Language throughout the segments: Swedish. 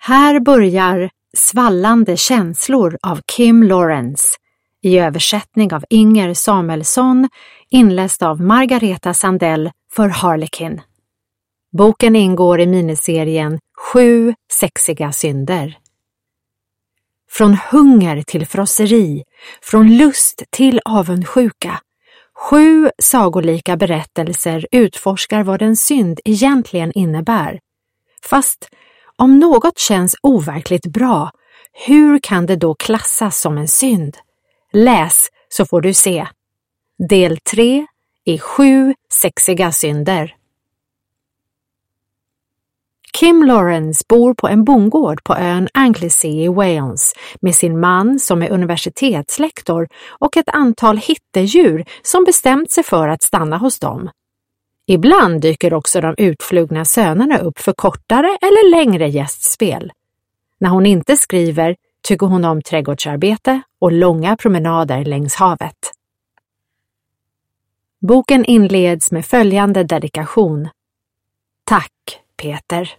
Här börjar Svallande känslor av Kim Lawrence i översättning av Inger Samuelsson, inläst av Margareta Sandell för Harlequin. Boken ingår i miniserien 7 sexiga synder. Från hunger till frosseri, från lust till avundsjuka. 7 sagolika berättelser utforskar vad en synd egentligen innebär. Fast om något känns overkligt bra, hur kan det då klassas som en synd? Läs så får du se. Del 3 i 7 sexiga synder. Kim Lawrence bor på en bondgård på ön Anglesey i Wales med sin man som är universitetslektor och ett antal hittedjur som bestämt sig för att stanna hos dem. Ibland dyker också de utflugna sönerna upp för kortare eller längre gästspel. När hon inte skriver tycker hon om trädgårdsarbete och långa promenader längs havet. Boken inleds med följande dedikation. Tack, Peter.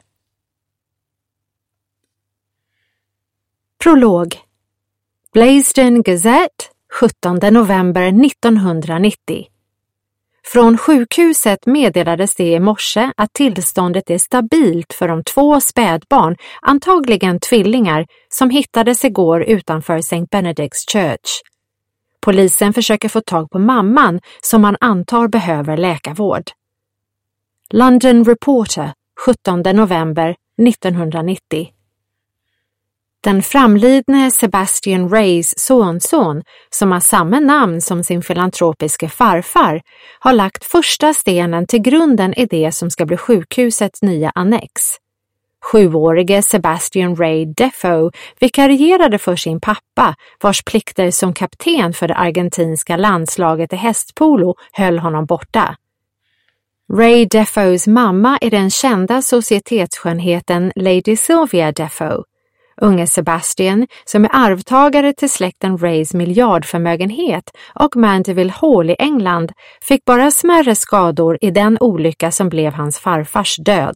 Prolog. Blaisdon Gazette, 17 november 1990. Från sjukhuset meddelades det i morse att tillståndet är stabilt för de 2 spädbarn, antagligen tvillingar, som hittades igår utanför St. Benedict's Church. Polisen försöker få tag på mamman som man antar behöver läkarvård. London Reporter, 17 november 1990. Den framlidne Sebastian Rays sonson, som har samma namn som sin filantropiske farfar, har lagt första stenen till grunden i det som ska bli sjukhusets nya annex. 7-årige Sebastian Ray Defoe vikarierade för sin pappa, vars plikter som kapten för det argentinska landslaget i hästpolo höll honom borta. Ray Defoes mamma är den kända societetsskönheten Lady Sylvia Defoe. Unge Sebastian, som är arvtagare till släkten Rays miljardförmögenhet och Mandeville Hall i England, fick bara smärre skador i den olycka som blev hans farfars död.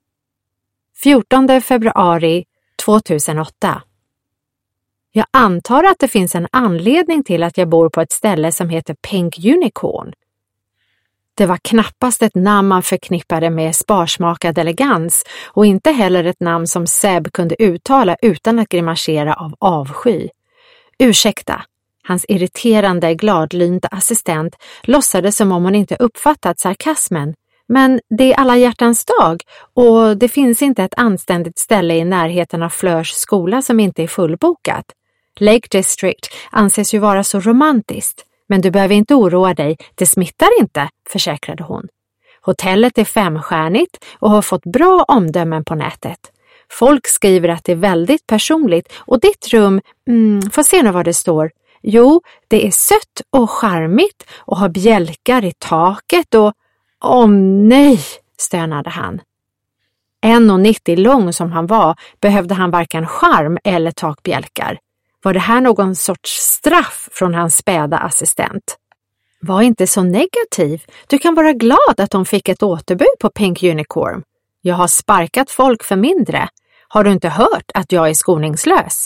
14 februari 2008. Jag antar att det finns en anledning till att jag bor på ett ställe som heter Pink Unicorn. Det var knappast ett namn man förknippade med sparsmakad elegans och inte heller ett namn som Seb kunde uttala utan att grimasera av avsky. Ursäkta, hans irriterande gladlynta assistent låtsades som om hon inte uppfattat sarkasmen. Men det är alla hjärtans dag och det finns inte ett anständigt ställe i närheten av Fleurs skola som inte är fullbokat. Lake District anses ju vara så romantiskt. Men du behöver inte oroa dig, det smittar inte, försäkrade hon. Hotellet är 5-stjärnigt och har fått bra omdömen på nätet. Folk skriver att det är väldigt personligt och ditt rum, får se nu vad det står. Jo, det är sött och charmigt och har bjälkar i taket och... nej, stönade han. 1,90 lång som han var behövde han varken charm eller takbjälkar. Var det här någon sorts straff från hans späda assistent? Var inte så negativ. Du kan vara glad att de fick ett återbud på Pink Unicorn. Jag har sparkat folk för mindre. Har du inte hört att jag är skoningslös?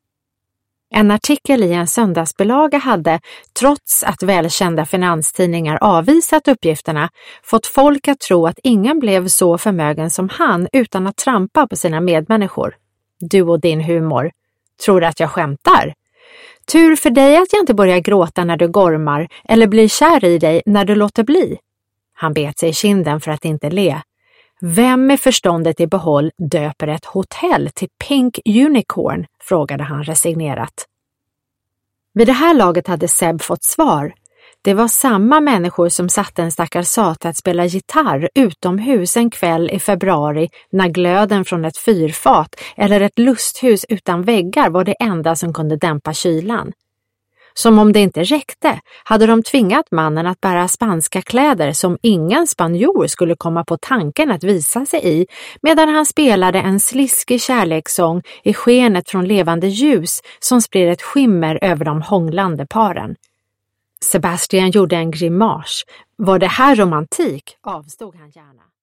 En artikel i en söndagsbelaga hade, trots att välkända finanstidningar avvisat uppgifterna, fått folk att tro att ingen blev så förmögen som han utan att trampa på sina medmänniskor. Du och din humor. Tror du att jag skämtar? Tur för dig att jag inte börjar gråta när du gormar eller blir kär i dig när du låter bli. Han bet sig i kinden för att inte le. Vem med förståndet i behåll döper ett hotell till Pink Unicorn? Frågade han resignerat. Vid det här laget hade Seb fått svar. Det var samma människor som satte en stackars sata att spela gitarr utomhus en kväll i februari när glöden från ett fyrfat eller ett lusthus utan väggar var det enda som kunde dämpa kylan. Som om det inte räckte hade de tvingat mannen att bära spanska kläder som ingen spanjor skulle komma på tanken att visa sig i medan han spelade en sliskig kärlekssång i skenet från levande ljus som spred ett skimmer över de hånglande paren. Sebastian gjorde en grimas. Var det här romantik? Avstod han gärna.